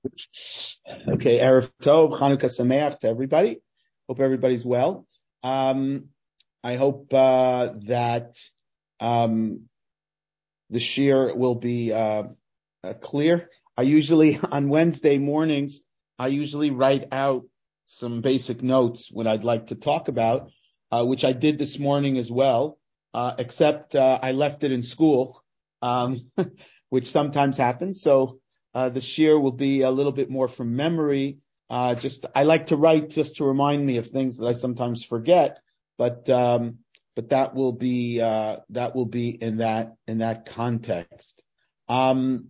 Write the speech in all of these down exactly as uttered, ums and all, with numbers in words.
Okay, Erev Tov, Chanukah Sameach to everybody. Hope everybody's well. Um, I hope uh, that um, the shir will be uh, uh, clear. I usually, on Wednesday mornings, I usually write out some basic notes what I'd like to talk about, uh, which I did this morning as well, uh, except uh, I left it in school, um, which sometimes happens. So uh, the shir will be a little bit more from memory. Uh, just I like to write just to remind me of things that I sometimes forget, but um, but that will be uh, that will be in that in that context. Um,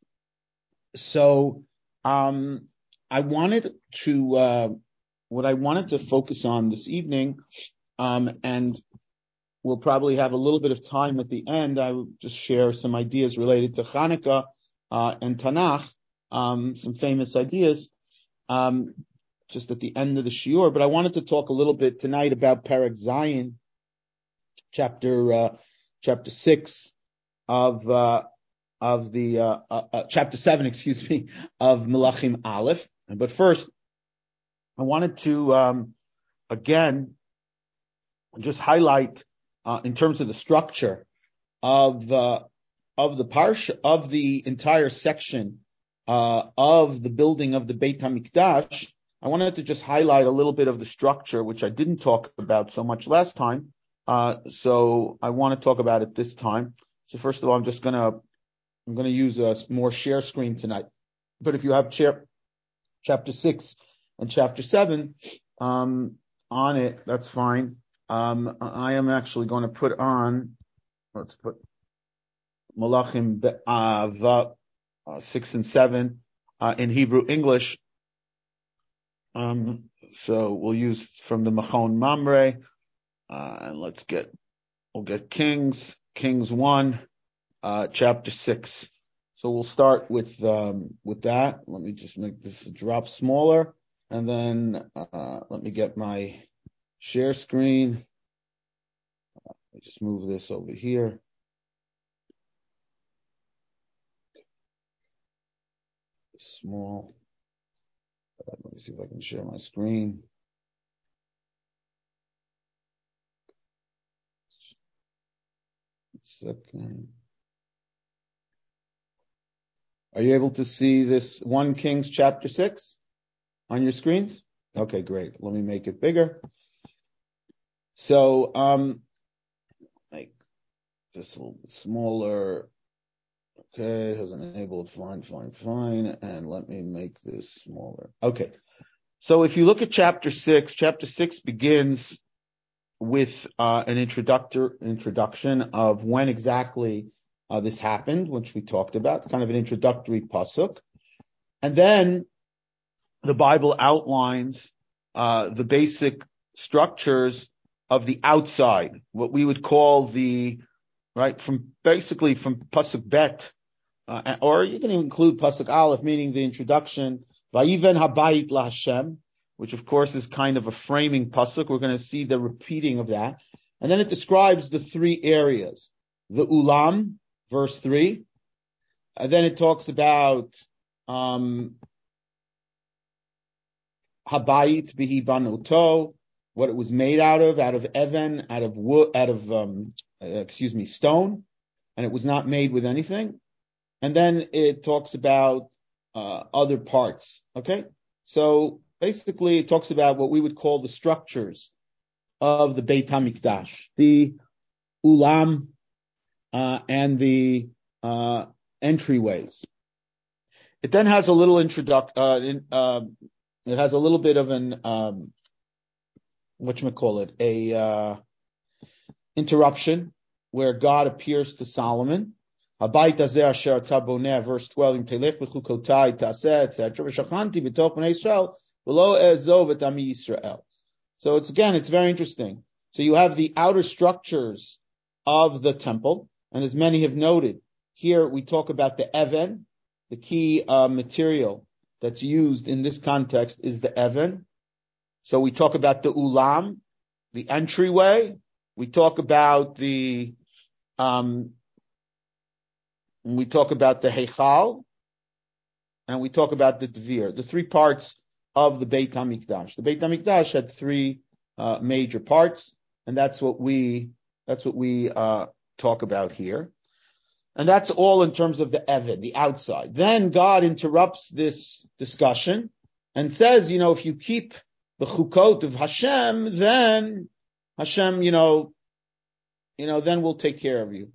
so um, I wanted to uh, what I wanted to focus on this evening, um, and we'll probably have a little bit of time at the end. I will just share some ideas related to Hanukkah uh, and Tanakh, um, some famous ideas, um, just at the end of the shiur. But I wanted to talk a little bit tonight about Perek Zayin, chapter uh, chapter six of uh, of the uh, uh, uh, chapter seven, excuse me, of Melachim Aleph. But first, I wanted to um, again just highlight uh, in terms of the structure of uh, of the parsha of the entire section uh, of the building of the Beit HaMikdash. I wanted to just highlight a little bit of the structure, which I didn't talk about so much last time. Uh, so I want to talk about it this time. So first of all, I'm just gonna I'm gonna use a more share screen tonight. But if you have chair, chapter six and chapter seven um, on it, that's fine. Um, I am actually going to put on. Let's put Malachim uh, uh, six and seven uh, in Hebrew English. Um, so we'll use from the Machon Mamre, uh, and let's get we'll get Kings Kings one, uh, chapter six. So we'll start with um, with that. Let me just make this a drop smaller, and then uh, let me get my share screen. Let me just move this over here. Small. Let me see if I can share my screen. Second. Are you able to see this First Kings chapter six on your screens? Okay, great. Let me make it bigger. So, um, make this a little bit smaller. Okay, has enabled. Fine, fine, fine. And let me make this smaller. Okay. So if you look at chapter six, chapter six begins with uh, an introductor, introduction of when exactly uh, this happened, which we talked about. It's kind of an introductory pasuk. And then the Bible outlines uh, the basic structures of the outside, what we would call the, right, from basically from pasuk bet, uh, or you can include pasuk aleph, meaning the introduction, Vayiven habayit laHashem, which of course is kind of a framing pasuk. We're going to see the repeating of that. And then it describes the three areas. The ulam, verse three. And then it talks about um, habayit bihi banuto, what it was made out of, out of even, out of wood, out of, um, uh, excuse me, stone. And it was not made with anything. And then it talks about uh, other parts. Okay? So basically, it talks about what we would call the structures of the Beit HaMikdash, the ulam uh, and the uh, entryways. It then has a little introduction. Uh, in, uh, it has a little bit of an um, whatchamacallit, a uh, interruption where God appears to Solomon. Habayit hazeh asher ata boneh, verse twelve, im telech b'chukotai taseh, et cetera. V'shachanti b'toch bnei Yisrael, v'lo e'ezov et ami Yisrael. So it's again, it's very interesting. So you have the outer structures of the temple, and as many have noted, here we talk about the even. The key uh, material that's used in this context is the even. So we talk about the ulam, the entryway. We talk about the um, we talk about the heichal, and we talk about the Dvir, the three parts of the Beit HaMikdash. The Beit HaMikdash had three uh, major parts, and that's what we that's what we uh, talk about here. And that's all in terms of the Eved, the outside. Then God interrupts this discussion and says, you know, if you keep the chukot of Hashem, then Hashem, you know, you know, then we'll take care of you.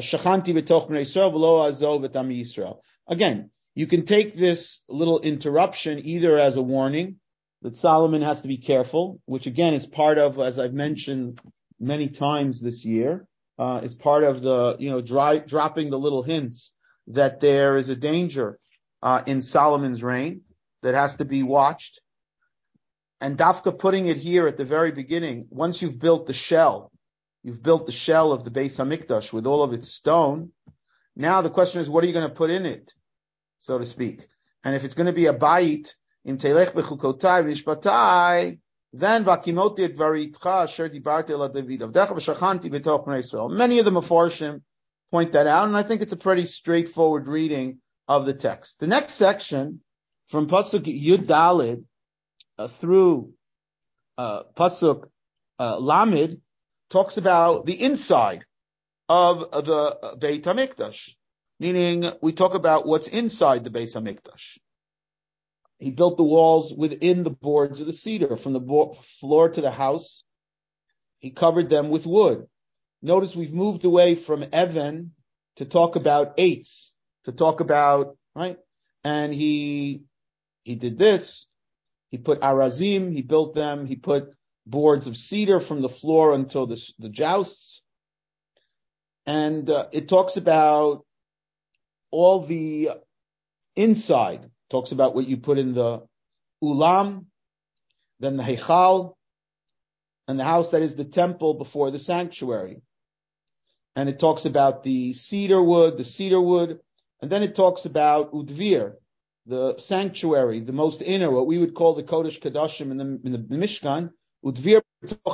Again, you can take this little interruption either as a warning that Solomon has to be careful, which again is part of, as I've mentioned many times this year, Uh, is part of the, you know, dry, dropping the little hints that there is a danger uh, in Solomon's reign that has to be watched. And Dafka putting it here at the very beginning, once you've built the shell, you've built the shell of the Beis HaMikdash with all of its stone, now the question is, what are you going to put in it, so to speak? And if it's going to be a bayit, im telech bechukotai v'ishpatai, then vakimoti et varitcha asher dibarti ela David avdecha v'shachanti b'toch bnei Yisrael. Many of the Mefarshim point that out, and I think it's a pretty straightforward reading of the text. The next section, from pasuk Yud Dalid uh, through uh, pasuk uh, Lamed, talks about the inside of the Beit HaMikdash, meaning we talk about what's inside the Beit HaMikdash. He built the walls within the boards of the cedar, from the bo- floor to the house. He covered them with wood. Notice we've moved away from Evan to talk about eights, to talk about, right? And he, he did this. He put arazim, he built them. He put boards of cedar from the floor until the, the jousts. And uh, it talks about all the inside. Talks about what you put in the ulam, then the heichal, and the house that is the temple before the sanctuary. And it talks about the cedar wood, the cedar wood, and then it talks about udvir, the sanctuary, the most inner, what we would call the Kodesh Kodashim in the, in the Mishkan, udvir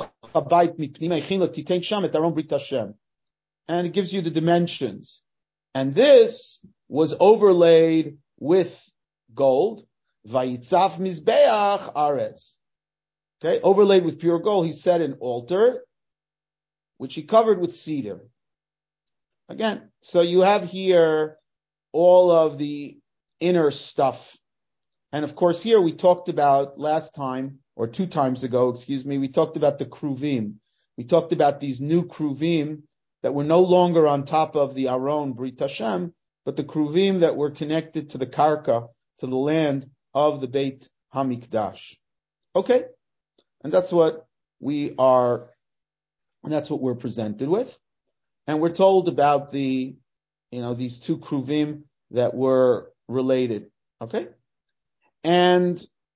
and it gives you the dimensions. And this was overlaid with gold, vayitzaf mizbeach aretz. Okay, overlaid with pure gold, he set an altar, which he covered with cedar. Again, so you have here all of the inner stuff. And of course here we talked about last time, or two times ago, excuse me, we talked about the kruvim. We talked about these new kruvim that were no longer on top of the Aron Brit Hashem, but the kruvim that were connected to the karka, to the land of the Beit HaMikdash. Okay? And that's what we are, and that's what we're presented with. And we're told about the, you know, these two kruvim that were related. Okay? And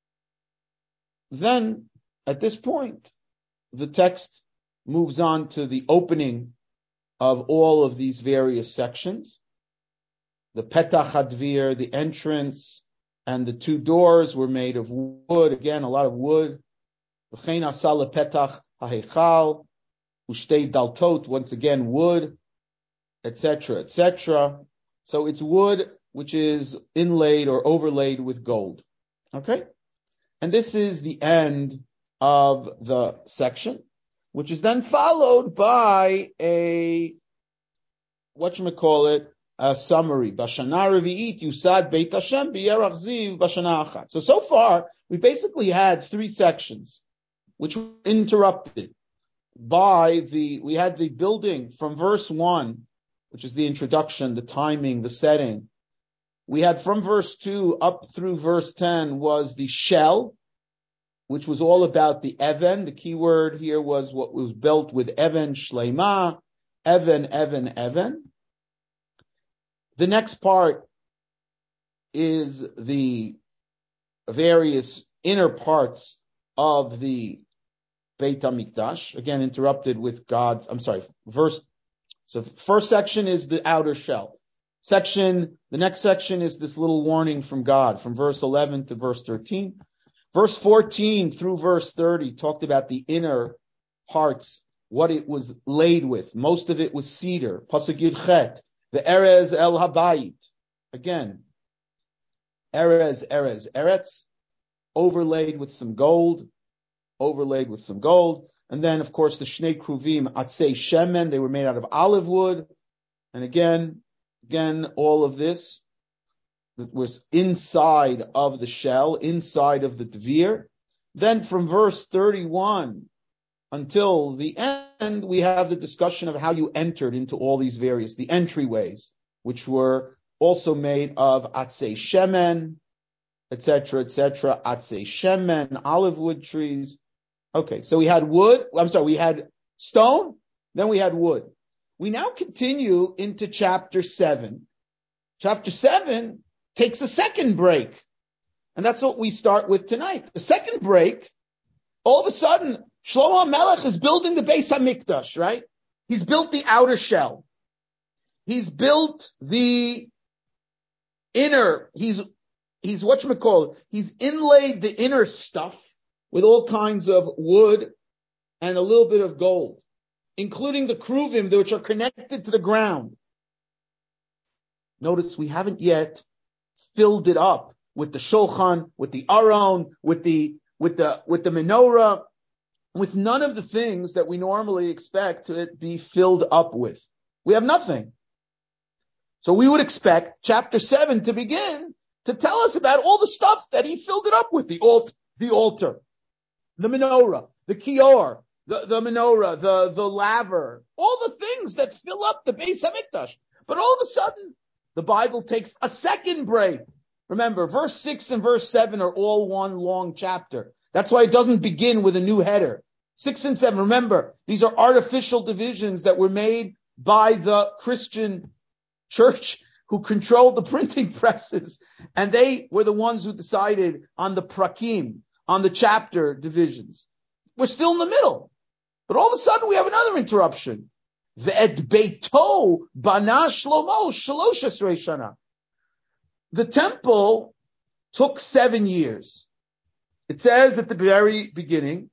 then, at this point, the text moves on to the opening of all of these various sections. The Petach HaDvir, the entrance, and the two doors were made of wood. Again, a lot of wood. V'chein asal lepetach haheichal, ushtei daltot, once again wood, et cetera, et cetera. So it's wood which is inlaid or overlaid with gold. Okay? And this is the end of the section, which is then followed by a, whatchamacallit, a summary. Bashana Revi'it Yusad Beit Hashem B'Yerach Ziv Bashana Achat. So, so far, we basically had three sections, which were interrupted by the, we had the building from verse one, which is the introduction, the timing, the setting. We had from verse two up through verse ten was the shell, which was all about the Even. The key word here was what was built with Even Shleima, Even, Even, Even. The next part is the various inner parts of the Beit HaMikdash, again interrupted with God's, I'm sorry, verse, so the first section is the outer shell. Section, the next section is this little warning from God, from verse eleven to verse thirteen. Verse fourteen through verse thirty talked about the inner parts, what it was laid with. Most of it was cedar, pasuk Yud Chet, the Erez El Habayit. Again, Erez, Erez, Eretz, overlaid with some gold, overlaid with some gold. And then, of course, the Shnei Kruvim, Atzei Shemen, they were made out of olive wood. And again, again, all of this that was inside of the shell, inside of the Dvir. Then from verse thirty-one until the end, we have the discussion of how you entered into all these various, the entryways, which were also made of Atzei Shemen, et cetera, et cetera, Atzei Shemen, olive wood trees. Okay, so we had wood, I'm sorry, we had stone, then we had wood. We now continue into chapter seven. Chapter seven takes a second break. And that's what we start with tonight. The second break, all of a sudden, Shlomo HaMelech is building the Beis HaMikdash, right? He's built the outer shell. He's built the inner, he's, he's whatchamacallit, he's inlaid the inner stuff with all kinds of wood and a little bit of gold, including the kruvim, which are connected to the ground. Notice we haven't yet filled it up with the shulchan, with the aron, with the, with the, with the menorah, with none of the things that we normally expect to be filled up with. We have nothing. So we would expect chapter seven to begin to tell us about all the stuff that he filled it up with, the alt, the altar, the menorah, the kior, the, the menorah, the, the laver, all the things that fill up the Beis HaMikdash. But all of a sudden, the Bible takes a second break. Remember, verse six and verse seven are all one long chapter. That's why it doesn't begin with a new header. Six and seven, remember, these are artificial divisions that were made by the Christian church who controlled the printing presses. And they were the ones who decided on the prakim, on the chapter divisions. We're still in the middle. But all of a sudden we have another interruption. Ve'et beito bana Shlomo shalosh esrei shana. The temple took seven years. It says at the very beginning,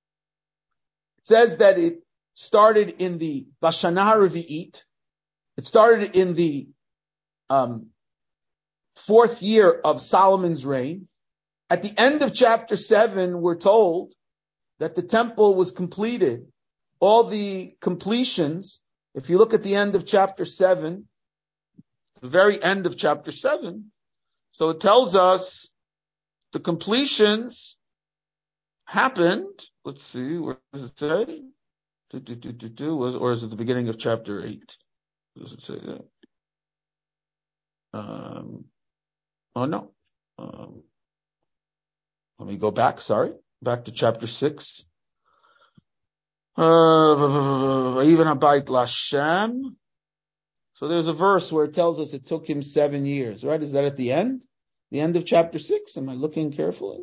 it says that it started in the Bashana Revi'it. It started in the um, fourth year of Solomon's reign. At the end of chapter seven, we're told that the temple was completed. All the completions, if you look at the end of chapter seven, the very end of chapter seven, so it tells us the completions happened. Let's see, where does it say? Do, do, do, do, do, was, or is it the beginning of chapter eight? Does it say that? Um, oh no. Um, let me go back. Sorry, back to chapter six. Uh, even Abayit Lashem. So there's a verse where it tells us it took him seven years, right? Is that at the end? The end of chapter six? Am I looking carefully?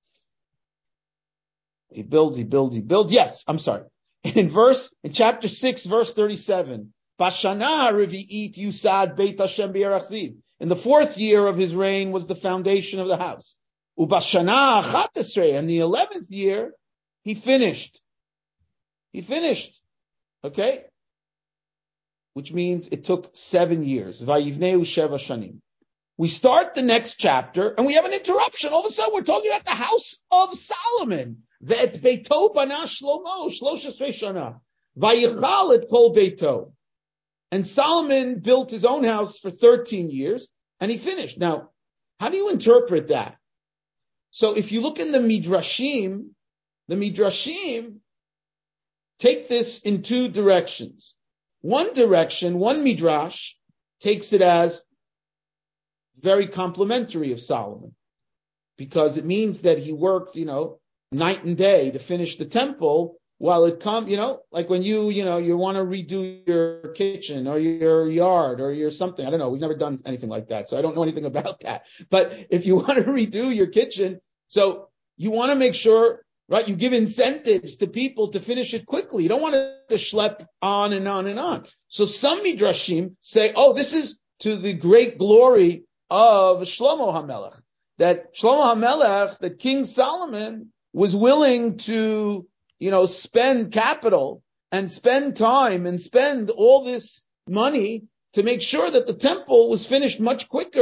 He builds, he builds, he builds. Yes, I'm sorry. In verse, in chapter six, verse thirty-seven, Bashana Revi'it Yusad Beit Hashem B'Yerach Ziv. In the fourth year of his reign was the foundation of the house. Ubashana Achat Esrei, and the eleventh year, he finished. He finished. Okay? Which means it took seven years. Vayivneu Sheva Shanim. We start the next chapter, and we have an interruption. All of a sudden, we're talking about the house of Solomon. Ve'et beito bana Shlomo, shlosh esrei shana. Vayichal et kol beito. And Solomon built his own house for thirteen years, and he finished. Now, how do you interpret that? So if you look in the Midrashim, the Midrashim take this in two directions. One direction, one Midrash, takes it as very complimentary of Solomon, because it means that he worked, you know, night and day to finish the temple, while it come, you know, like when you, you know, you want to redo your kitchen or your yard or your something. I don't know. We've never done anything like that, so I don't know anything about that. But if you want to redo your kitchen, so you want to make sure, right, you give incentives to people to finish it quickly. You don't want to schlep on and on and on. So some Midrashim say, oh, this is to the great glory of Shlomo HaMelech, that Shlomo HaMelech, that King Solomon was willing to, you know, spend capital and spend time and spend all this money to make sure that the temple was finished much quicker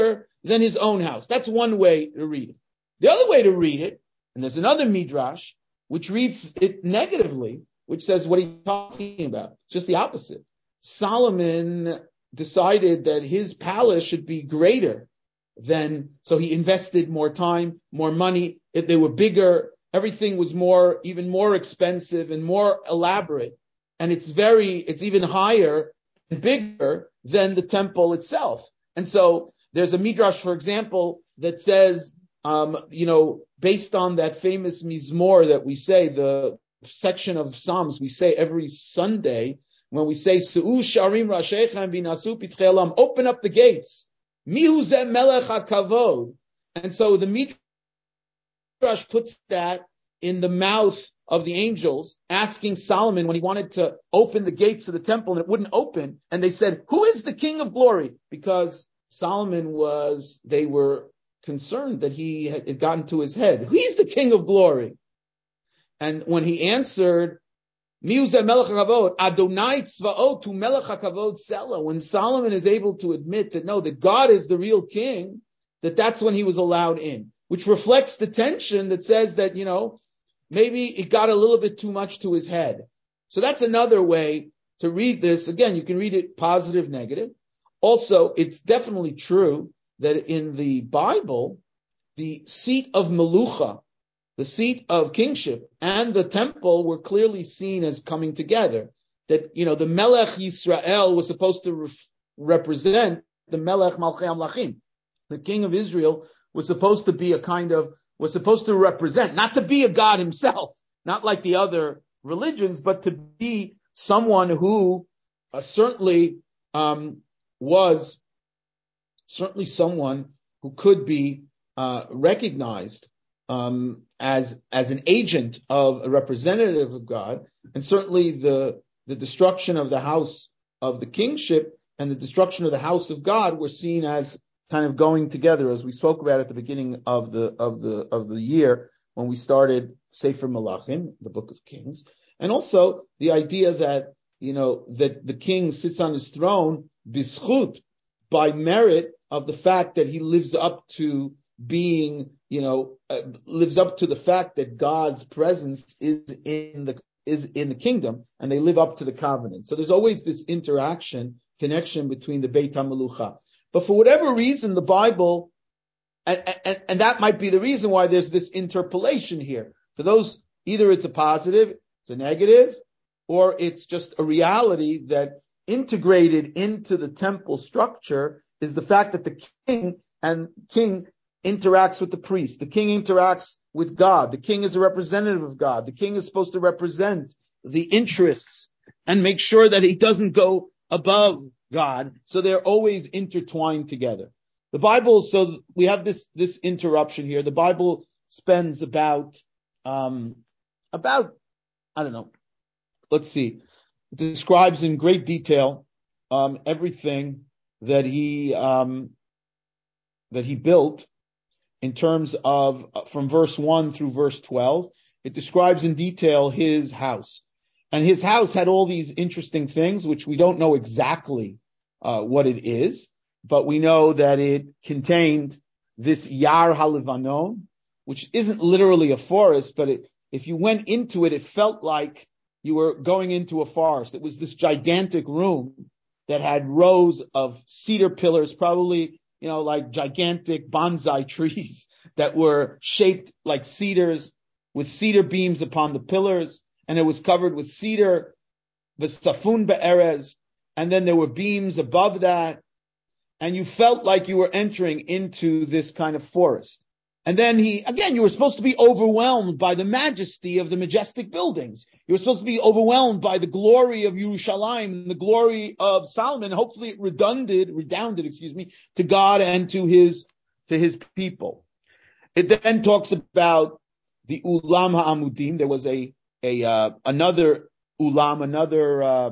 than his own house. That's one way to read it. The other way to read it, and there's another midrash, which reads it negatively, which says, what are you talking about? Just the opposite. Solomon decided that his palace should be greater than, so he invested more time, more money. If they were bigger, everything was more, even more expensive and more elaborate. And it's very, it's even higher and bigger than the temple itself. And so there's a midrash, for example, that says, um, you know, based on that famous mizmor that we say, the section of Psalms we say every Sunday, when we say, Su'u sharim rashechem v'nasu pitchei olam, open up the gates. Mihu zeh melech hakavod. And so the midrash puts that in the mouth of the angels, asking Solomon when he wanted to open the gates of the temple and it wouldn't open. And they said, who is the King of glory? Because Solomon was, they were concerned that he had it gotten to his head. He's the King of glory. And when he answered, Mihu zeh melech hakavod, Adonai tzvaot hu melech hakavod sela, when Solomon is able to admit that no, that God is the real king, that that's when he was allowed in, which reflects the tension that says that, you know, maybe it got a little bit too much to his head. So that's another way to read this. Again, you can read it positive, negative. Also, it's definitely true that in the Bible, the seat of Melucha, the seat of kingship, and the temple were clearly seen as coming together. That, you know, the Melech Yisrael was supposed to ref- represent the Melech Malchei Amlachim. The king of Israel was supposed to be a kind of, was supposed to represent, not to be a god himself, not like the other religions, but to be someone who uh, certainly um, was, certainly someone who could be uh, recognized um, as as an agent of a representative of God, and certainly the the destruction of the house of the kingship and the destruction of the house of God were seen as kind of going together, as we spoke about at the beginning of the of the of the year when we started Sefer Malachim, the Book of Kings, and also the idea that, you know, that the king sits on his throne bischut, by merit of the fact that he lives up to being, you know, uh, lives up to the fact that God's presence is in the is in the kingdom, and they live up to the covenant. So there's always this interaction, connection between the Beit HaMelucha. But for whatever reason, the Bible, and, and, and that might be the reason why there's this interpolation here. For those, either it's a positive, it's a negative, or it's just a reality that integrated into the temple structure is the fact that the king and king interacts with the priest. The king interacts with God. The king is a representative of God. The king is supposed to represent the interests and make sure that he doesn't go above God. So they're always intertwined together. The Bible, so we have this, this interruption here. The Bible spends about, um, about, I don't know, let's see, it describes in great detail, um, everything that he, um, that he built in terms of, uh, from verse one through verse twelve. It describes in detail his house. And his house had all these interesting things, which we don't know exactly uh, what it is, but we know that it contained this Yar HaLevanon, which isn't literally a forest, but it, if you went into it, it felt like you were going into a forest. It was this gigantic room that had rows of cedar pillars, probably, you know, like gigantic bonsai trees that were shaped like cedars, with cedar beams upon the pillars, and it was covered with cedar, v'safun be'erez, and then there were beams above that, and you felt like you were entering into this kind of forest. And then he, again, you were supposed to be overwhelmed by the majesty of the majestic buildings. You were supposed to be overwhelmed by the glory of Yerushalayim, the glory of Solomon. Hopefully it redunded, redounded, excuse me, to God and to his, to his people. It then talks about the Ulam HaAmudim. There was a, a, uh, another Ulam, another, uh,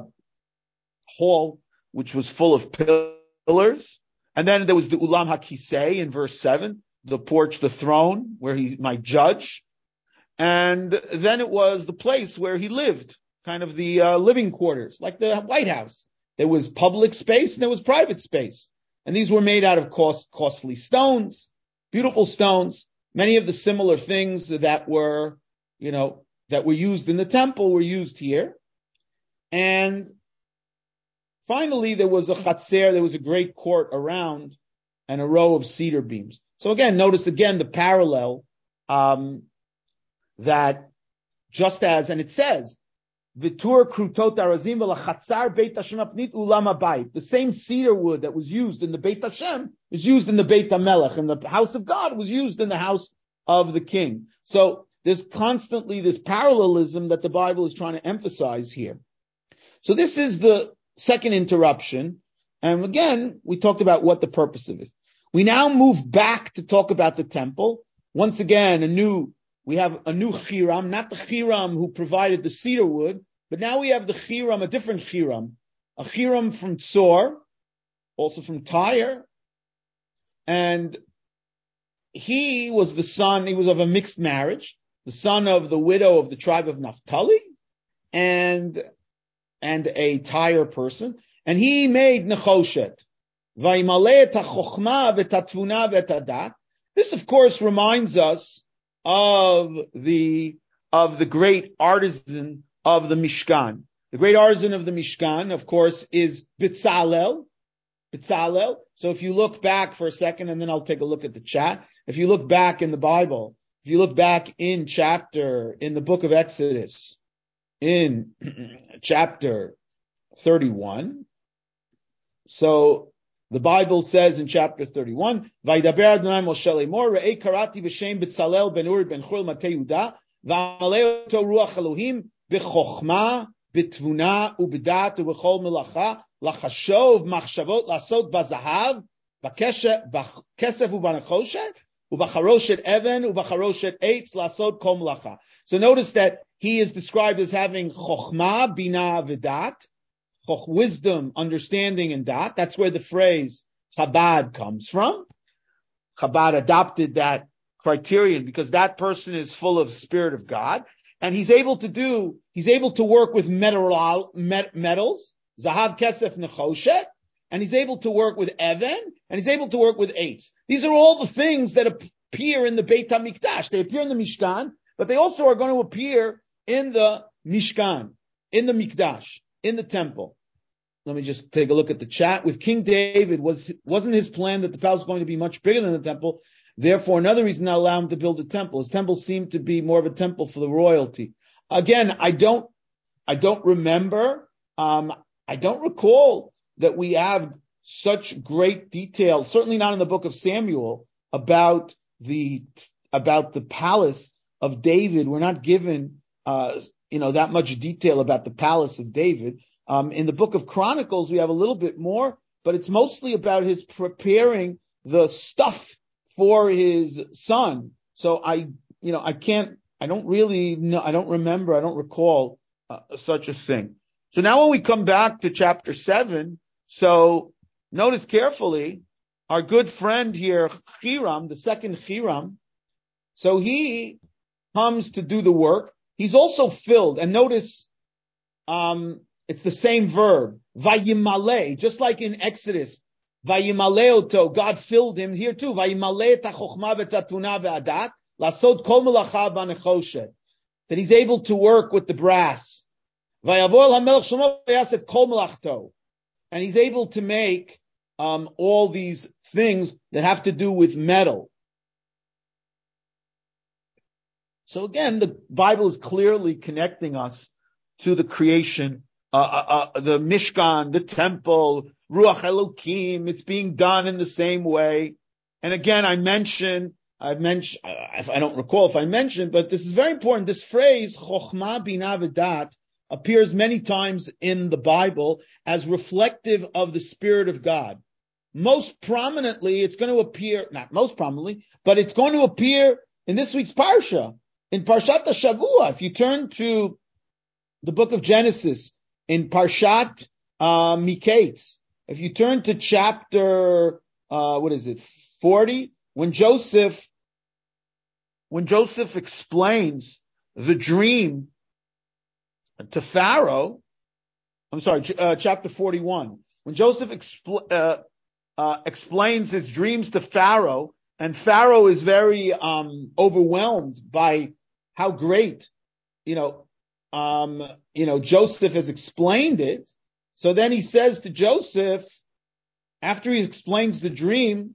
hall, which was full of pillars. And then there was the Ulam HaKisei in verse seven. The porch, the throne, where he might judge. And then it was the place where he lived, kind of the uh, living quarters, like the White House. There was public space and there was private space. And these were made out of cost, costly stones, beautiful stones. Many of the similar things that were, you know, that were used in the temple were used here. And finally, there was a chatzer, there was a great court around, and a row of cedar beams. So again, notice again the parallel um, that just as, and it says, Vitur krutot arazim v'lachatzar Beit Hashem apnit ulam habayit. The same cedar wood that was used in the Beit Hashem is used in the Beit HaMelech, and the house of God was used in the house of the king. So there's constantly this parallelism that the Bible is trying to emphasize here. So this is the second interruption. And again, we talked about what the purpose of it. We now move back to talk about the temple. Once again, a new, we have a new Hiram, not the Hiram who provided the cedar wood, but now we have the Hiram, a different Hiram, a Hiram from Tzor, also from Tyre. And he was the son, he was of a mixed marriage, the son of the widow of the tribe of Naphtali, and and a Tyre person, and he made Nechoshet. This, of course, reminds us of the of the great artisan of the Mishkan. The great artisan of the Mishkan, of course, is Bitzalel. Bitzalel. So if you look back for a second, and then I'll take a look at the chat. If you look back in the Bible, if you look back in chapter, in the book of Exodus, in chapter thirty-one. So the Bible says in chapter thirty-one, Vaydaber Adonai Moshe Lemor, Re'ei karati b'shem B'tzalel ben Uri ben Chul Matei Yehuda, v'amalei oto ruach Elohim b'chochma, b'tvuna, u'b'dat, u'b'chol melacha, lachashov machshavot lasot b'zahav, b'kesef u'b'nechoshet, u'b'charoshet even, u'b'charoshet eitz lasot kol melacha. So notice that he is described as having chokhmah, bina, v'dat, wisdom, understanding, and dat. That's where the phrase Chabad comes from. Chabad adopted that criterion because that person is full of the Spirit of God, and he's able to do, he's able to work with metal, met, metals, Zahav, Kesef, Nechoshet, and he's able to work with Even, and he's able to work with Eitz. These are all the things that appear in the Beit HaMikdash. They appear in the Mishkan, but they also are going to appear in the Mishkan, in the Mikdash, in the temple. Let me just take a look at the chat. With King David, was, wasn't his plan that the palace was going to be much bigger than the temple? Therefore, another reason not allow him to build a temple. His temple seemed to be more of a temple for the royalty. Again, I don't, I don't remember, um, I don't recall that we have such great detail, certainly not in the book of Samuel, about the, about the palace of David. We're not given, uh, you know, that much detail about the palace of David. Um, in the book of Chronicles, we have a little bit more, but it's mostly about his preparing the stuff for his son. So I, you know, I can't, I don't really know, I don't remember, I don't recall uh, such a thing. So now when we come back to chapter seven, so notice carefully, our good friend here, Hiram, the second Hiram, so he comes to do the work. He's also filled, and notice, um, it's the same verb, vayimale, just like in Exodus, vayimaleoto, God filled him here too, vayimale et hachochma v'tatuna ve'adat, lasod kol melacha b'nechoshet, that he's able to work with the brass, vayavol hamelech shlomo v'yaset kol melachto, and he's able to make um, all these things that have to do with metal. So again, the Bible is clearly connecting us to the creation, uh, uh, uh, the Mishkan, the temple, Ruach Elokim. It's being done in the same way. And again, I mentioned, I mentioned, I, I don't recall if I mentioned, but this is very important. This phrase, Chochmah Bina V'dat, appears many times in the Bible as reflective of the Spirit of God. Most prominently, it's going to appear, not most prominently, but it's going to appear in this week's Parsha, in Parshat HaShavua. If you turn to the book of Genesis, in Parshat uh, Miketz, if you turn to chapter, uh, what is it, forty, when Joseph, when Joseph explains the dream to Pharaoh, I'm sorry, uh, chapter forty-one, when Joseph expl- uh, uh, explains his dreams to Pharaoh, and Pharaoh is very um, overwhelmed by how great, you know, um, you know, Joseph has explained it. So then he says to Joseph, after he explains the dream,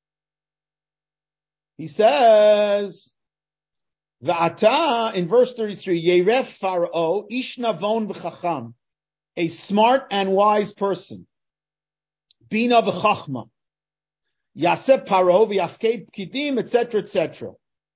he says, Va'ata, in verse thirty-three, Yeref Pharaoh, Ish Navon v'chacham, a smart and wise person, Bina v'chachma, Yaseh Paro v'yafkei pkidim, et cetera, et cetera.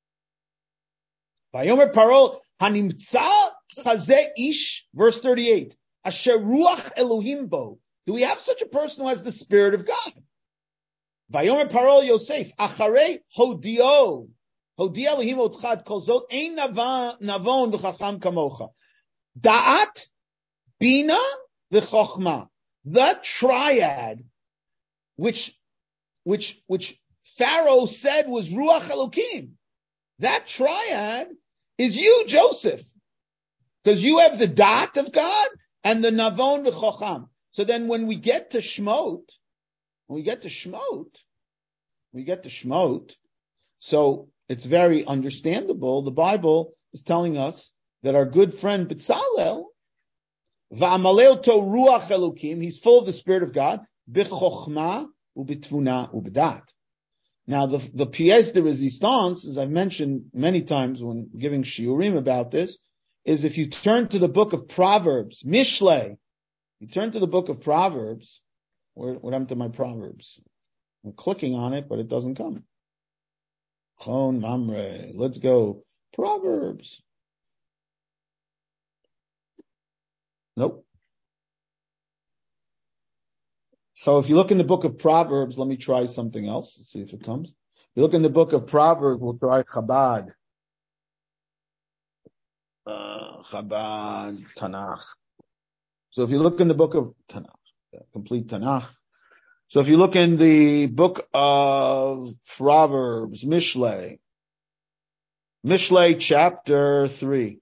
Vayomer Paro, Hanimtza chazeh ish, verse thirty-eight, Asher ruach Elohim bo. Do we have such a person who has the Spirit of God? Vayomer Paro Yosef, Acharei hodio, hodia Elohim otchad kol zot, ein navon v'chacham kamocha. Da'at, Bina, v'chochma. The triad, which, which, which Pharaoh said was Ruach Elokim. That triad is you, Joseph. Because you have the dot of God and the navon v'chocham. So then when we get to Shmot, when we get to Shmot, we get to Shmot, so it's very understandable. The Bible is telling us that our good friend Bezalel, va'amaleo to ruach elokim, he's full of the Spirit of God, b'chochma u'b'tvuna u'b'dat. Now the, the pièce de résistance, as I've mentioned many times when giving shiurim about this, is if you turn to the book of Proverbs, Mishlei, you turn to the book of Proverbs, where, what happened to my Proverbs? I'm clicking on it, but it doesn't come. Chon Mamre. Let's go. Proverbs. Nope. So if you look in the book of Proverbs, let me try something else. Let's see if it comes. If you look in the book of Proverbs, we'll try Chabad. Uh, Chabad, Tanakh. So if you look in the book of Tanakh, complete Tanakh. So if you look in the book of Proverbs, Mishlei, Mishlei chapter three.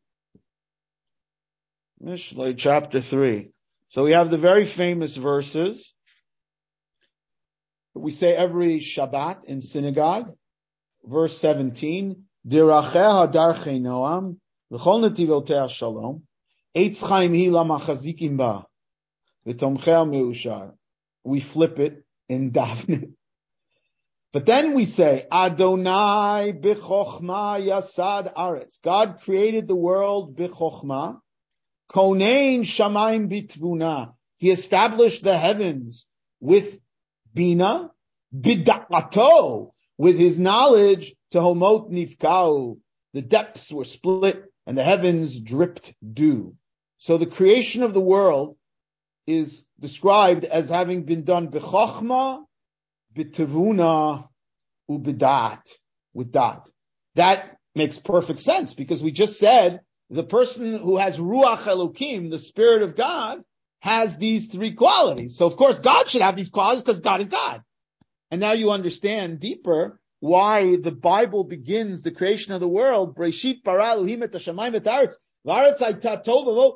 Mishlei chapter three. So we have the very famous verses that we say every Shabbat in synagogue. Verse seventeen, Diracheha darchei noam, v'chol netivoteha shalom, eitz chaim hi lamachazikim ba, v'tomchea meushar. We flip it in Davening. But then we say, Adonai b'chochma yasad aretz. God created the world b'chochma. Konein shamayim bitvuna. He established the heavens with bina. Bid'ato. With his knowledge, tehomot nifkau. The depths were split and the heavens dripped dew. So the creation of the world is described as having been done b'chochma, b'tevuna, u'b'dat, with dat. That makes perfect sense because we just said the person who has Ruach Elokim, the Spirit of God, has these three qualities. So of course God should have these qualities because God is God. And now you understand deeper why the Bible begins the creation of the world. Breshit bara Elohim et hashamayim et haaretz. And the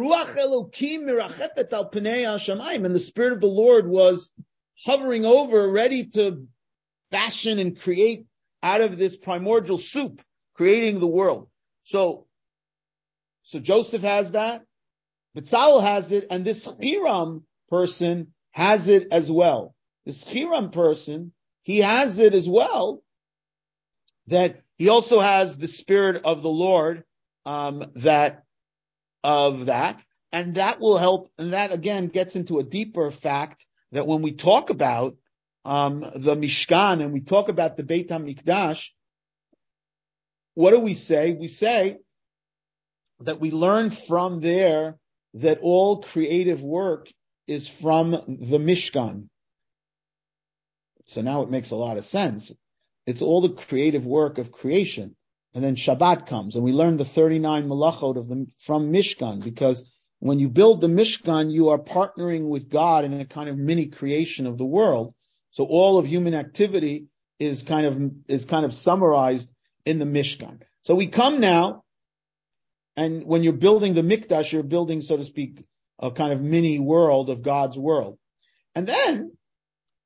Spirit of the Lord was hovering over, ready to fashion and create out of this primordial soup, creating the world. So, so Joseph has that, Bezalel has it, and this Hiram person has it as well. This Hiram person, he has it as well, that he also has the Spirit of the Lord, Um, that, of that, and that will help, and that again gets into a deeper fact that when we talk about, um, the Mishkan and we talk about the Beit HaMikdash, what do we say? We say that we learn from there that all creative work is from the Mishkan. So now it makes a lot of sense. It's all the creative work of creation. And then Shabbat comes, and we learn the thirty-nine malachot of the, from Mishkan, because when you build the Mishkan, you are partnering with God in a kind of mini creation of the world. So all of human activity is kind of, is kind of summarized in the Mishkan. So we come now, and when you're building the Mikdash, you're building, so to speak, a kind of mini world of God's world. And then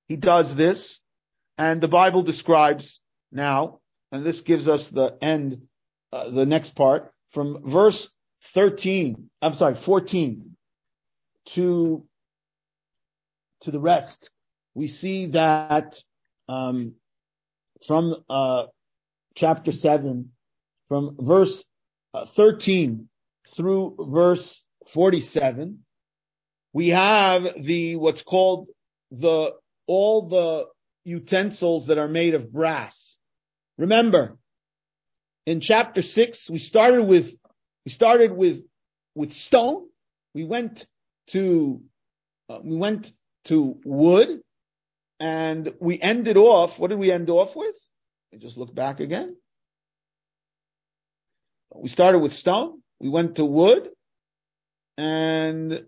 he does this, and the Bible describes now, and this gives us the end, uh, the next part, from verse thirteen, I'm sorry, fourteen, to, to the rest. We see that um, from uh, chapter seven, from verse uh, thirteen through verse forty-seven, we have the what's called the all the utensils that are made of brass. Remember, in chapter six, we started with we started with with stone. We went to uh, we went to wood, and we ended off. What did we end off with? We just look back again. We started with stone. We went to wood, and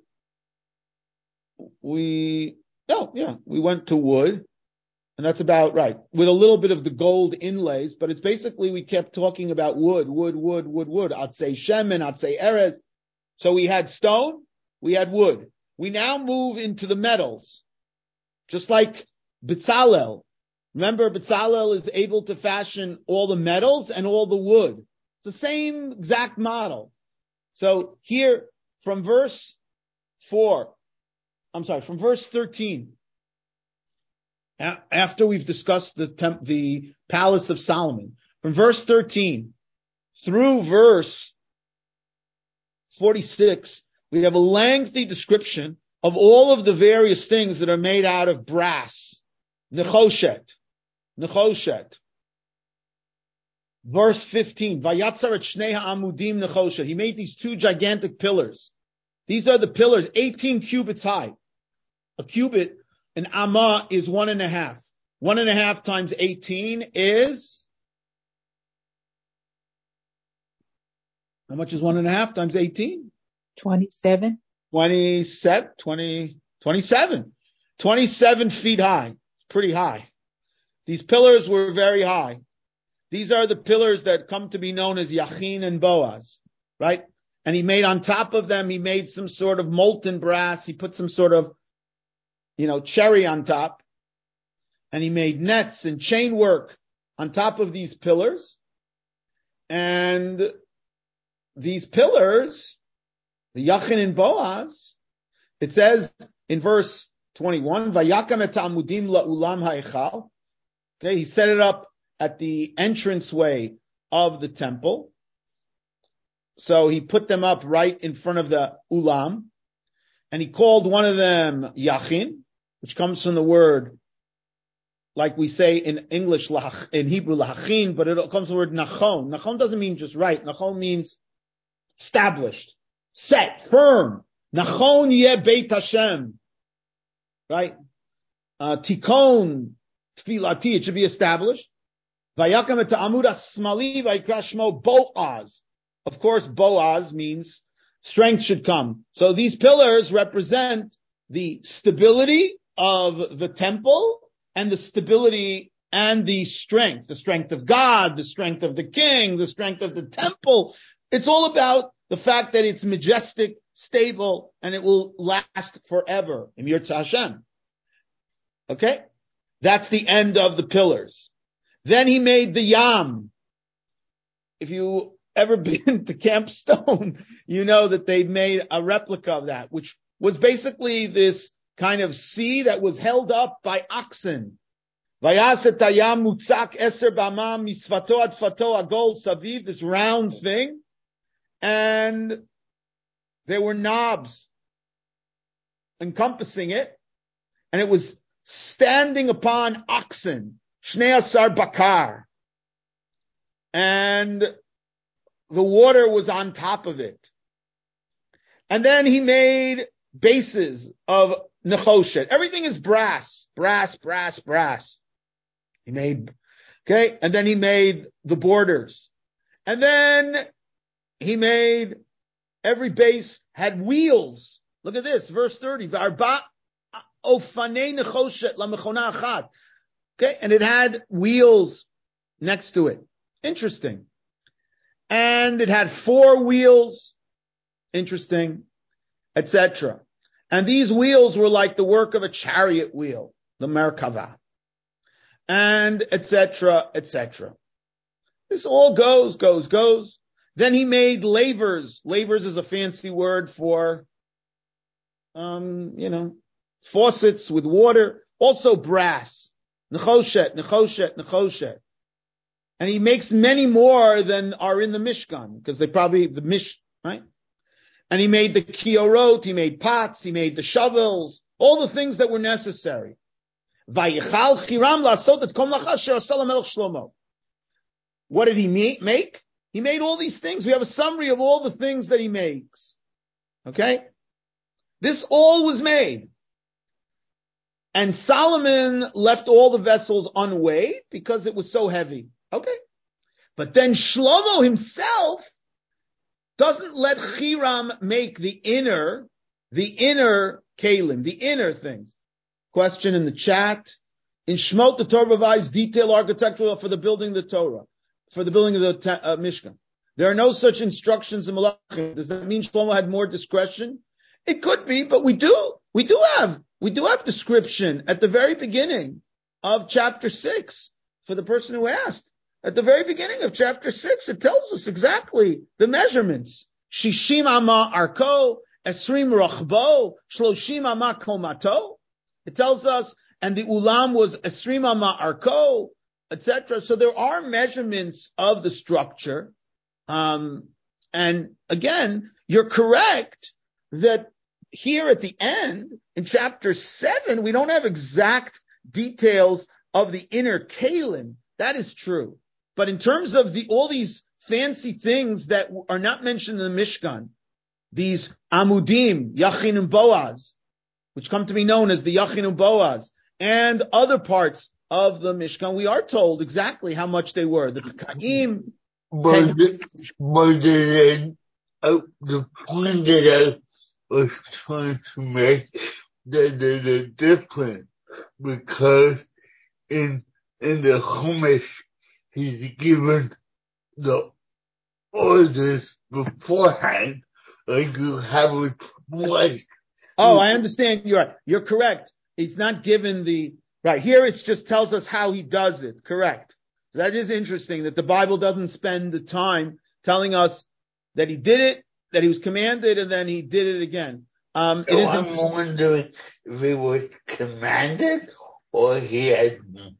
we oh yeah, we went to wood. And that's about right, with a little bit of the gold inlays, but it's basically we kept talking about wood, wood, wood, wood, wood. I'd say shemen, I'd say erez. So we had stone, we had wood. We now move into the metals, just like Bezalel. Remember, Bezalel is able to fashion all the metals and all the wood. It's the same exact model. So here, from verse four, I'm sorry, from verse thirteen, after we've discussed the temp, the palace of Solomon, from verse thirteen through verse forty-six, we have a lengthy description of all of the various things that are made out of brass. Nechoshet. Nechoshet. Verse fifteen, Vayatzar et shnei ha'amudim nechoshet. He made these two gigantic pillars. These are the pillars, eighteen cubits high. A cubit, an amma, is one and a half. One and a half times eighteen is, how much is one and a half times eighteen? twenty-seven. twenty-seven, twenty, twenty-seven. twenty-seven feet high. Pretty high. These pillars were very high. These are the pillars that come to be known as Yachin and Boaz, right? And he made on top of them, he made some sort of molten brass. He put some sort of, you know, cherry on top. And he made nets and chain work on top of these pillars. And these pillars, the Yachin and Boaz, it says in verse twenty-one, Vayakam et amudim la'ulam ha'echal. Okay, he set it up at the entranceway of the temple. So he put them up right in front of the ulam. And he called one of them Yachin, which comes from the word, like we say in English, in Hebrew, lachachin, but it comes from the word nachon. Nachon doesn't mean just right. Nachon means established, set, firm. Nachon yeh beit Hashem. Right? Uh, tikon tfilati, it should be established. Vayakam et amud asmali vayikra shmo Boaz. Of course, Boaz means strength should come. So these pillars represent the stability of the temple and the stability and the strength, the strength of God, the strength of the king, the strength of the temple. It's all about the fact that it's majestic, stable, and it will last forever. In Yirtzeh Hashem. Okay? That's the end of the pillars. Then he made the Yam. If you ever been to Camp Stone, you know that they made a replica of that, which was basically this kind of sea that was held up by oxen. Vayaset hayam mutzak eser b'amam misfato ad sfato agol saviv, this round thing, and there were knobs encompassing it, and it was standing upon oxen, shnei asar bakar, and the water was on top of it. And then he made bases of nechoshet. Everything is brass, brass, brass, brass. He made, okay, and then he made the borders. And then he made, every base had wheels. Look at this, verse thirty. V'arba ofanei nechoshet lamechona achat. Okay, and it had wheels next to it. Interesting. And it had four wheels. Interesting. et cetera. And these wheels were like the work of a chariot wheel. the Merkava, and et cetera, et cetera. This all goes, goes, goes. Then he made lavers. Lavers is a fancy word for, um, you know, faucets with water. Also brass. Nechoshet, nechoshet, nechoshet. And he makes many more than are in the Mishkan, because they probably, the Mish, right? And he made the kiorot, he made pots, he made the shovels, all the things that were necessary. Vayichal chiram la'asot et kom lacha asher asa lamelech Shlomo. What did he make? He made all these things. We have a summary of all the things that he makes. Okay? This all was made. And Solomon left all the vessels unweighed because it was so heavy. Okay. But then Shlomo himself doesn't let Hiram make the inner, the inner kalim, the inner things. Question in the chat. In Shmot, the Torah provides detailed architectural for the building of the Torah, for the building of the uh, Mishkan. There are no such instructions in Malachim. Does that mean Shlomo had more discretion? It could be, but we do, we do have, we do have description at the very beginning of chapter six for the person who asked. At the very beginning of chapter six, it tells us exactly the measurements. Shishim ama arko, esrim rachbo, shloshim ama komato. It tells us, and the ulam was esrim ama arko, et cetera. So there are measurements of the structure. Um, and again, you're correct that here at the end, in chapter seven, we don't have exact details of the inner kalim. That is true. But in terms of the all these fancy things that are not mentioned in the Mishkan, these amudim, Yachin and Boaz, which come to be known as the Yachin and Boaz, and other parts of the Mishkan, we are told exactly how much they were. The Pekaim. But the, but the, uh, the point that I was trying to make, that there's a difference, because in in the Chumash, he's given the orders beforehand, like you have it twice. Oh, I understand. You're right. You're correct. He's not given the, right. Here it just tells us how he does it. Correct. That is interesting that the Bible doesn't spend the time telling us that he did it, that he was commanded, and then he did it again. Um, it So is I'm wondering if he was commanded or he had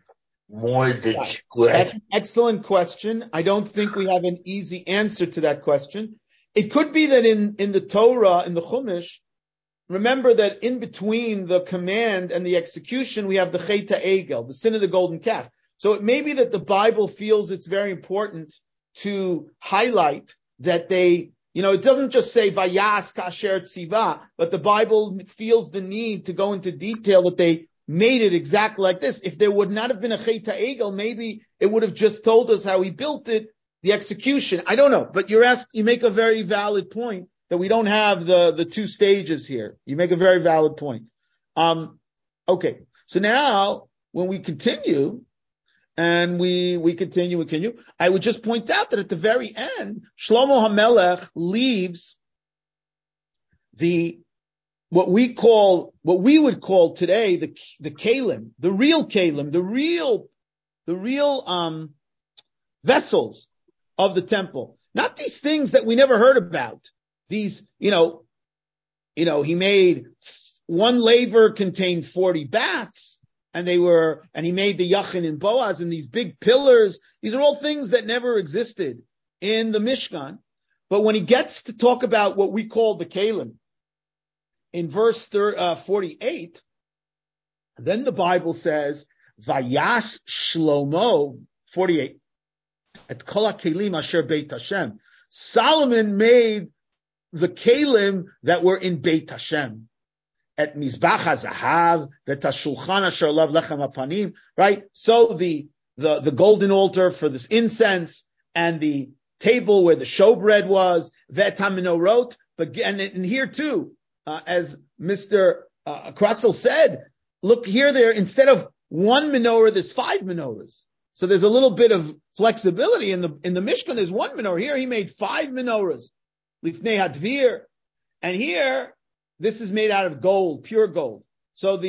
more discretion. That's an excellent question. I don't think we have an easy answer to that question. It could be that in, in the Torah, in the Chumash, remember that in between the command and the execution, we have the Chet HaEgel, the sin of the golden calf. So it may be that the Bible feels it's very important to highlight that they, you know, it doesn't just say Vayas Kasher Tziva, but the Bible feels the need to go into detail that they made it exactly like this. If there would not have been a Chet HaEgel, maybe it would have just told us how he built it, the execution. I don't know, but you're asked, you make a very valid point that we don't have the, the two stages here. You make a very valid point. Um, okay. So now when we continue, And we, we continue, we continue. I would just point out that at the very end, Shlomo HaMelech leaves the, what we call, what we would call today the, the kalim, the real kalim, the real, the real, um, vessels of the temple. Not these things that we never heard about. These, you know, you know, he made one laver contained forty baths. And they were, and he made the Yachin and Boaz and these big pillars. These are all things that never existed in the Mishkan. But when he gets to talk about what we call the Kalim, in verse forty-eight, then the Bible says, Vayas Shlomo, forty-eight, et kol ha-kelim asher Beit Hashem. Solomon made the Kalim that were in Beit Hashem. At Mizbach HaZahav, the Tashulchan Asher Alav Lechem HaPanim, right? So the, the, the golden altar for this incense and the table where the showbread was, Vet HaMenorot, but and, and here too, uh, as Mister Uh, Krasel said, look here, there, instead of one menorah, there's five menorahs. So there's a little bit of flexibility in the, in the Mishkan. There's one menorah. Here he made five menorahs. Lifnei Hadvir. And here, this is made out of gold, pure gold. So the,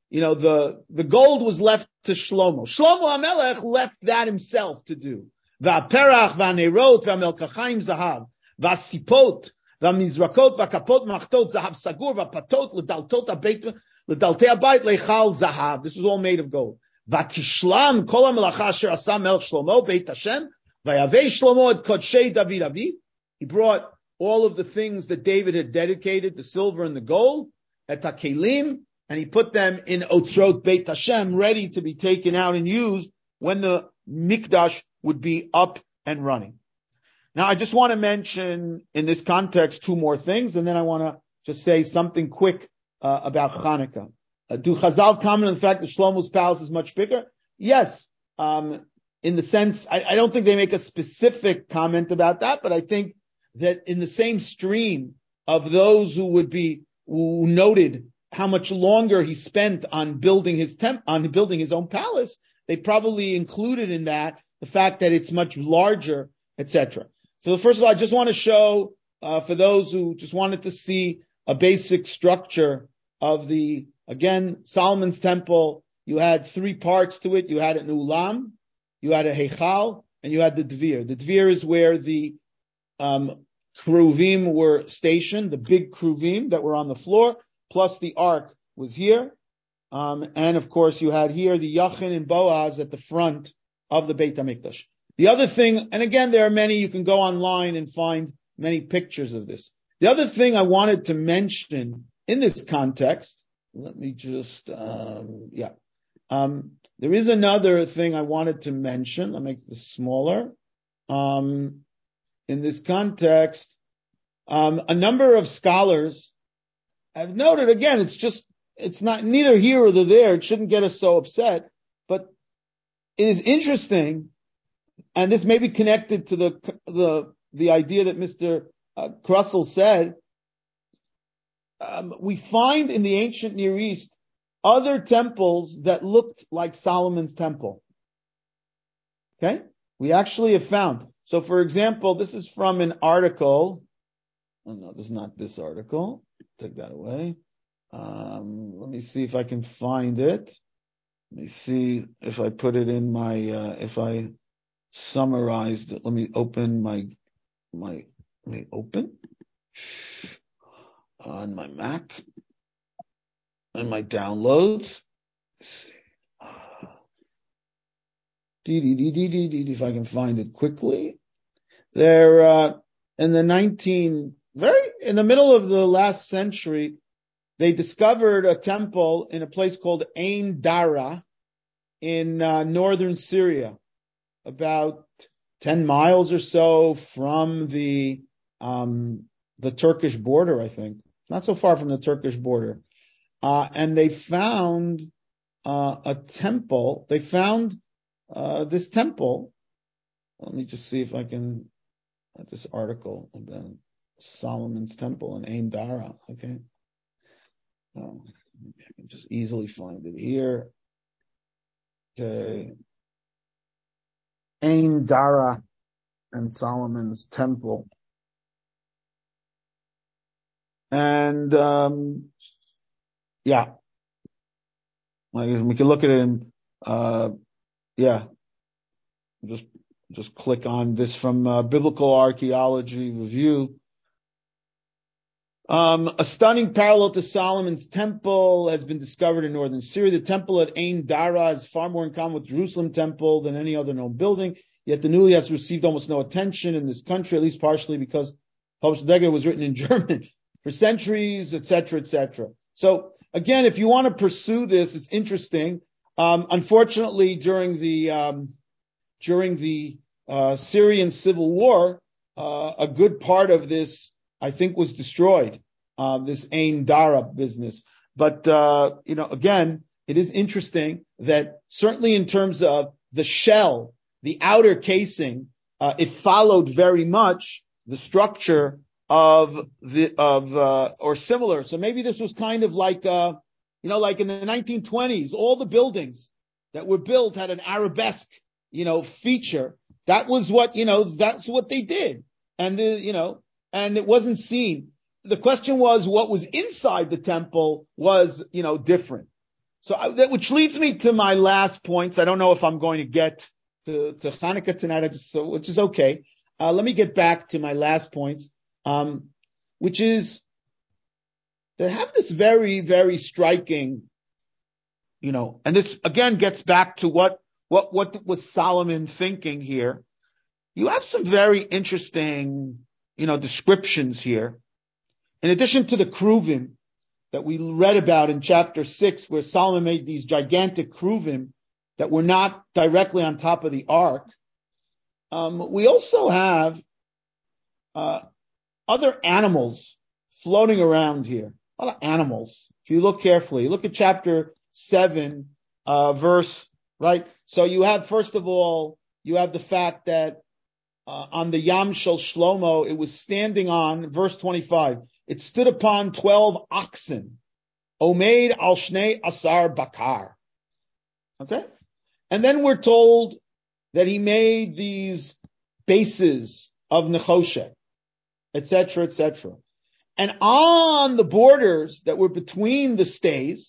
you know, the, the gold was left to Shlomo. Shlomo HaMelech left that himself to do. Va'perach, va'nerot, va'melkachayim zahav, va'sipot, va'mizrakot, va'kapot machtot, zahav sagur, va'patot, l'daltot ha'beit, l'daltei ha'beit, leichal zahav. This was all made of gold. Va'tishlam kol ha'melacha asher asa melech Shlomo, Beit Hashem, va'yavei Shlomo et kodshei David aviv. He brought all of the things that David had dedicated, the silver and the gold, et ha'kelim, and he put them in Otzrot Beit Hashem, ready to be taken out and used when the Mikdash would be up and running. Now, I just want to mention in this context two more things, and then I want to just say something quick uh, about Hanukkah. Uh, do Chazal comment on the fact that Shlomo's palace is much bigger? Yes, um, in the sense, I, I don't think they make a specific comment about that, but I think that in the same stream of those who would be, who noted how much longer he spent on building his temp, on building his own palace, they probably included in that the fact that it's much larger, et cetera. So first of all, I just want to show, uh, for those who just wanted to see a basic structure of the, again, Solomon's temple. You had three parts to it. You had an ulam, you had a heichal, and you had the dvir. The dvir is where the um, kruvim were stationed, the big kruvim that were on the floor, plus the ark was here. Um, and of course, you had here the Yachin and Boaz at the front of the Beit HaMikdash. The other thing, and again, there are many, you can go online and find many pictures of this. The other thing I wanted to mention in this context, let me just, um, yeah. Um, there is another thing I wanted to mention. I'll make this smaller. Um, in this context, um, a number of scholars have noted, again, it's just, it's not neither here or there. It shouldn't get us so upset, but it is interesting, and this may be connected to the the the idea that Mister Uh, Krussell said. Um, we find in the ancient Near East other temples that looked like Solomon's temple. Okay, we actually have found. So, for example, this is from an article. Oh no, this is not this article. Take that away. Um, let me see if I can find it. Let me see if I put it in my, uh, if I summarized it. Let me open my, my, let me open on my Mac and my downloads. If I can find it quickly. There, uh, in the nineteen, very, in the middle of the last century, they discovered a temple in a place called Ein Dara in uh, northern Syria, about ten miles or so from the um, the Turkish border, I think. Not so far from the Turkish border. Uh, and they found uh, a temple. They found uh, this temple. Let me just see if I can, uh, this article about Solomon's temple in Ein Dara, okay? Oh, I can just easily find it here. Okay. Ein Dara and Solomon's temple. And, um, yeah. We can look at it in, uh, yeah. Just, just click on this from uh, Biblical Archaeology Review. Um, a stunning parallel to Solomon's temple has been discovered in northern Syria. The temple at Ein Dara has far more in common with Jerusalem temple than any other known building. Yet the newly has received almost no attention in this country, at least partially because published Degger was written in German for centuries, et cetera, et cetera. So again, if you want to pursue this, it's interesting. Um, unfortunately, during the um, during the uh, Syrian civil war, uh, a good part of this, I think, was destroyed, uh, this Ein Dara business. But, uh, you know, again, it is interesting that certainly in terms of the shell, the outer casing, uh, it followed very much the structure of the, of, uh, or similar. So maybe this was kind of like, uh, you know, like in the nineteen twenties, all the buildings that were built had an arabesque, you know, feature. That was what, you know, that's what they did. And the, you know, and it wasn't seen. The question was what was inside the temple was, you know, different. So, I, that, which leads me to my last points. I don't know if I'm going to get to, to Hanukkah tonight, I just, so, which is okay. Uh, let me get back to my last points, um, which is to have this very, very striking, you know, and this again gets back to what, what, what was Solomon thinking here. You have some very interesting, you know, descriptions here. In addition to the kruvim that we read about in chapter six, where Solomon made these gigantic kruvim that were not directly on top of the ark, um, we also have uh, other animals floating around here. A lot of animals. If you look carefully, look at chapter seven, uh, verse, right? So you have, first of all, you have the fact that uh, on the Yam Shel Shlomo, it was standing on, verse twenty-five, it stood upon twelve oxen. Omeid al Shnei Asar Bakar. Okay? And then we're told that he made these bases of Nechoshet, et cetera, et cetera. And on the borders that were between the stays,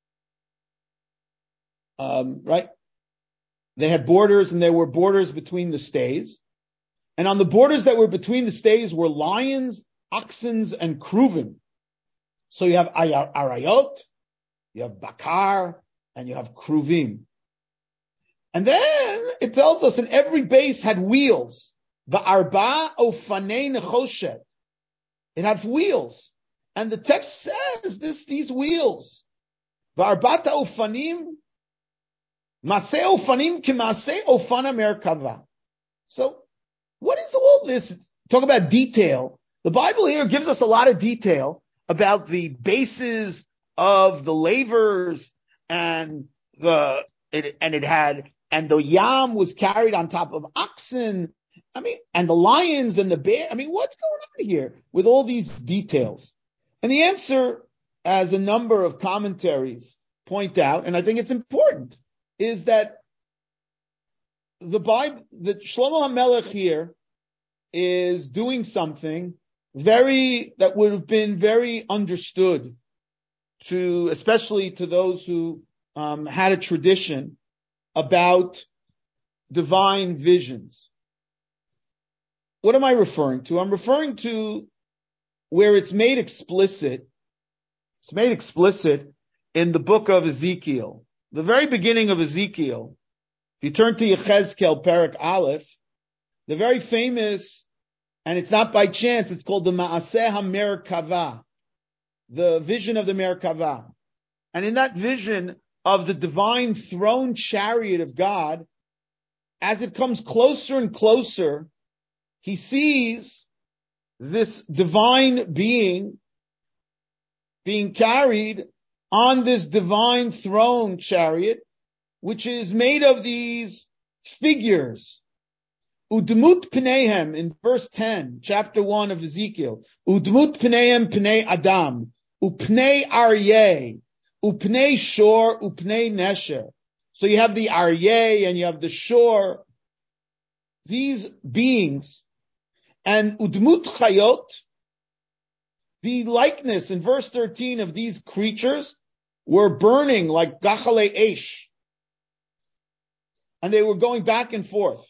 um, right? They had borders, and there were borders between the stays. And on the borders that were between the stays were lions, oxens, and kruvim. So you have arayot, you have bakar, and you have kruvim. And then it tells us in every base had wheels. Ba'arba ofanei nechoshet. It had wheels. And the text says this, these wheels. Ba'arbata ofanim, maseh ofanim kimaseh ofana merkava. So what is all this? Talk about detail. The Bible here gives us a lot of detail about the bases of the lavers, and the it, and it had and the yam was carried on top of oxen. I mean, and the lions and the bear. I mean, what's going on here with all these details? And the answer, as a number of commentaries point out, and I think it's important, is that the Bible, that Shlomo HaMelech here is doing something very, that would have been very understood to, especially to those who um, had a tradition about divine visions. What am I referring to? I'm referring to where it's made explicit. It's made explicit in the book of Ezekiel. The very beginning of Ezekiel, if you turn to Yechezkel, Perek Aleph, the very famous, and it's not by chance, it's called the Ma'aseh HaMerkava, the vision of the Merkava. And in that vision of the divine throne chariot of God, as it comes closer and closer, he sees this divine being being carried on this divine throne chariot, which is made of these figures. Udmut pneihem, in verse ten, chapter one of Ezekiel. Udmut pneihem pnei Adam, upnei aryeh, upnei shor, upnei nesher. So you have the aryeh and you have the shor. These beings, and udmut chayot, the likeness in verse thirteen of these creatures were burning like gachale esh. And they were going back and forth.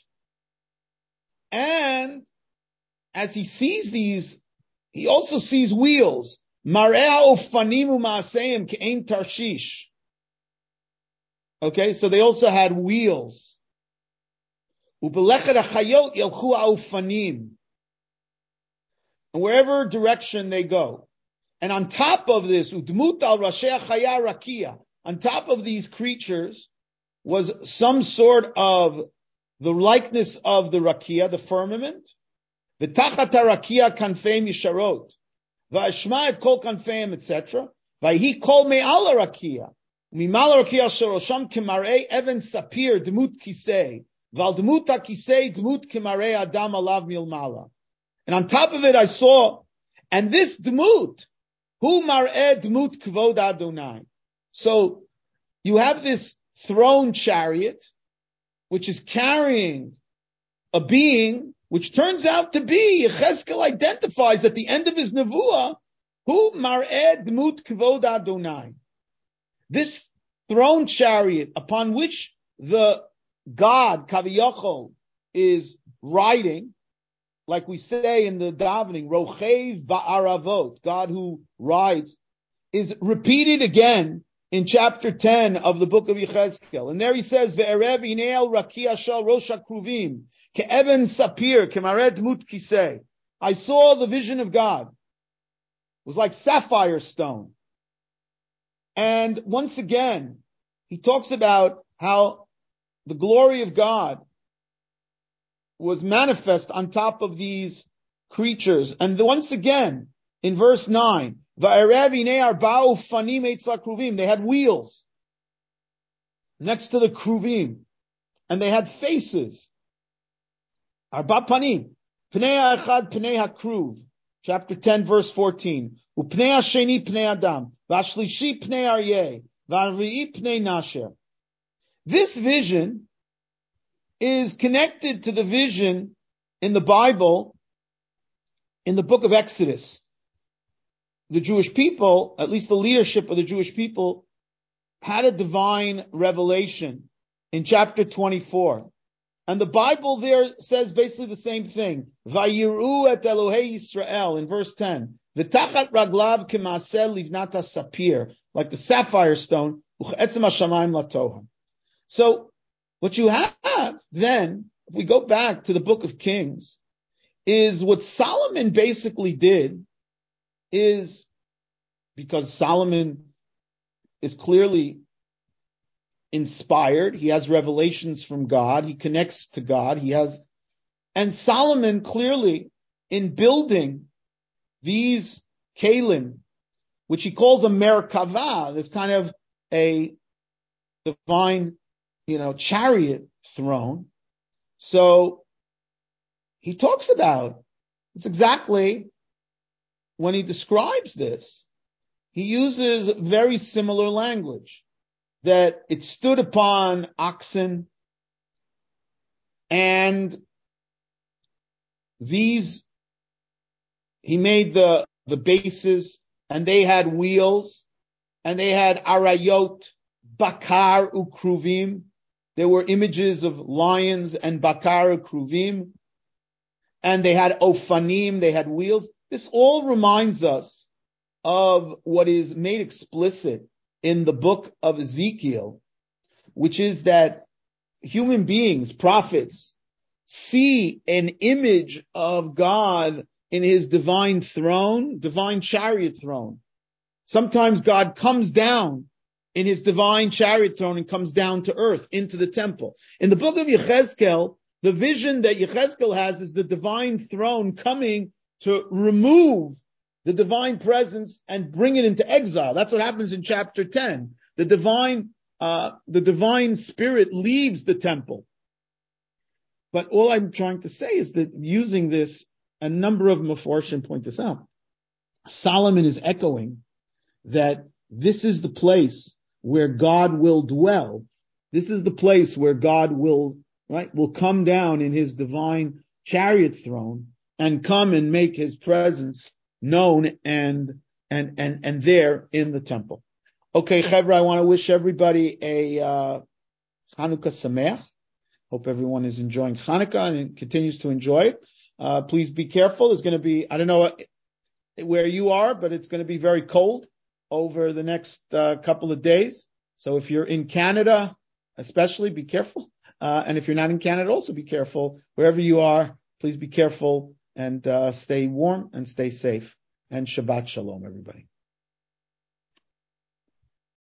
And as he sees these, he also sees wheels. Mar'eh ofanim u'ma'aseim ke'ein Tarshish. Okay, so they also had wheels. U'belechet hachayot yelchu ha'ofanim. And wherever direction they go. And on top of this, udmut al rashei hachaya rakia, on top of these creatures was some sort of the likeness of the rakia, the firmament. V'tachat harakia kanfeim yisharot. V'ashma et kol kanfeim, et cetera. V'hi kol me'al harakia. Mimal harakia shorosham kemarei even sapir dmut kisei. V'al dmut ha-kisei dmut kemarei adam alav milmala. And on top of it I saw, and this dmut, hu mar'eh dmut kvod Adonai. So you have this throne chariot, which is carrying a being, which turns out to be, Yechezkel identifies at the end of his nevuah, hu mar'eh dmut kvod Adonai. This throne chariot upon which the God, Kaviyachol, is riding, like we say in the davening, Rochev Ba'aravot, God who rides, is repeated again in chapter ten of the book of Yechezkel. And there he says, Ve'erev ineel rakia shal rosh hakruvim, ke'even sapir, kemared mut kisei. I saw the vision of God. It was like sapphire stone. And once again, he talks about how the glory of God was manifest on top of these creatures. And once again, in verse nine, they had wheels next to the kruvim, and they had faces. Arba panim, pnei echad pnei hakruv, chapter ten, verse fourteen. Upnei hasheni pnei adam, v'ashlishi pnei aryeh, v'arvi'i pnei nasher. This vision is connected to the vision in the Bible, in the book of Exodus. The Jewish people, at least the leadership of the Jewish people, had a divine revelation in chapter twenty-four. And the Bible there says basically the same thing. Vayiru et Elohei Yisrael in verse ten. V'tachat raglav k'maseh livnat sapir, like the sapphire stone, u'chetzem hashamayim latoha. So what you have then, if we go back to the book of Kings, is what Solomon basically did is, because Solomon is clearly inspired, he has revelations from God, he connects to God, he has, and Solomon clearly, in building these kalim, which he calls a merkava, that's kind of a divine, you know, chariot throne. So he talks about, it's exactly when he describes this, he uses very similar language, that it stood upon oxen, and these, he made the, the bases, and they had wheels, and they had arayot, bakar ukruvim. There were images of lions and bakar ukruvim, and they had ofanim, they had wheels. This all reminds us of what is made explicit in the book of Ezekiel, which is that human beings, prophets, see an image of God in his divine throne, divine chariot throne. Sometimes God comes down in his divine chariot throne and comes down to earth, into the temple. In the book of Yechezkel, the vision that Yechezkel has is the divine throne coming to remove the divine presence and bring it into exile. That's what happens in chapter ten. The divine, uh, the divine spirit leaves the temple. But all I'm trying to say is that using this, a number of Mefarshim point this out. Solomon is echoing that this is the place where God will dwell. This is the place where God will, right, will come down in his divine chariot throne and come and make his presence known and, and, and, and there in the temple. Okay, Chevra, I want to wish everybody a, uh, Hanukkah Sameach. Hope everyone is enjoying Hanukkah and continues to enjoy it. Uh, please be careful. It's going to be, I don't know where you are, but it's going to be very cold over the next uh, couple of days. So if you're in Canada, especially, be careful. Uh, and if you're not in Canada, also be careful. Wherever you are, please be careful and uh, stay warm and stay safe. And Shabbat Shalom, everybody.